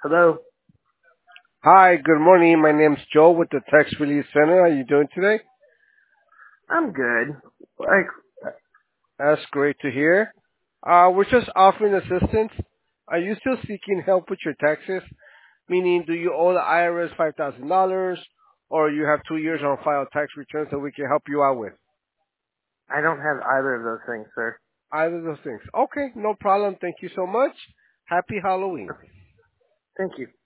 Hello. Hi, good morning. My name's Joe with the Tax Relief Center. How are you doing today? I'm good. Like, That's great to hear. We're just offering assistance. Are you still seeking help with your taxes? Meaning, do you owe the IRS $5,000 or you have 2 years on file tax returns that we can help you out with? I don't have either of those things, sir. Either of those things. Okay, no problem. Thank you so much. Happy Halloween. Thank you.